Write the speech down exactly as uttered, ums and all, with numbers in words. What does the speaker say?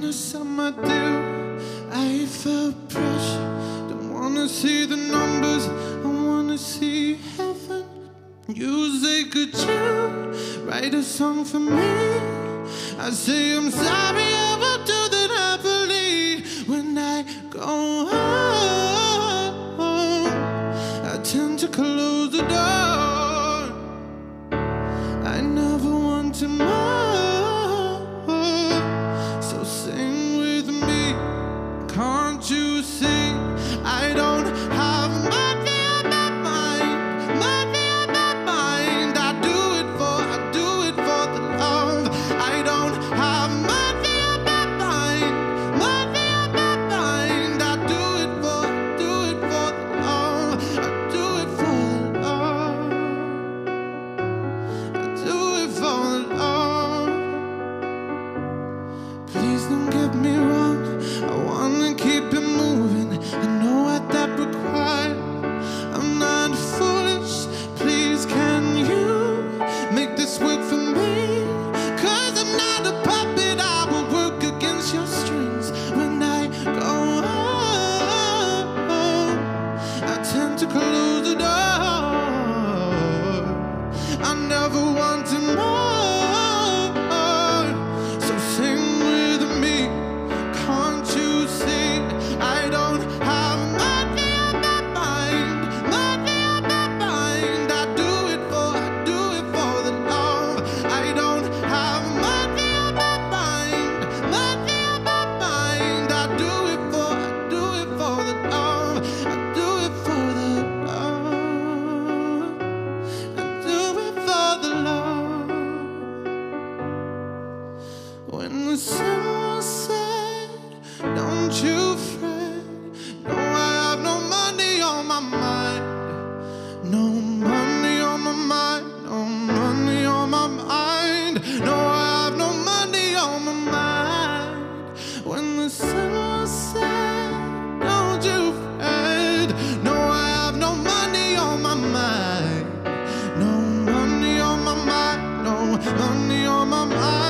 honest, I'm a deal. I felt pressure, don't wanna see the numbers, I wanna see heaven. You say, could you write a song for me? I say, I'm sorry, I will do that happily. When I go home, I tend to close the door. I never want to more, so sing with me. Can't you see? I don't have money on my mind, money on my mind. I do it for, I do it for the love. I don't have money on my mind, money on my mind. I do it for, I do it for the love. I do it for the love. I do it for the love. Please don't get me wrong, I wanna keep it moving. I know what that requires. I'm not foolish. Please, can you make this work for me? Cause I'm not a puppet, I will work against your strings. When I go home, I tend to close the door. I never wanted more, so sing with me. Can't you see? I don't have money on my mind, money on my mind. I do it for, I do it for the love. I don't have money on my mind, money on my mind. I do it for, I do it for the love. I do it for the love. I do it for the love. When the sun was set, don't you fret. No, I have no money on my mind, no money on my mind, no money on my mind. No, I have no money on my mind. When the sun was set, don't you fret. No, I have no money on my mind, no money on my mind, no money on my mind.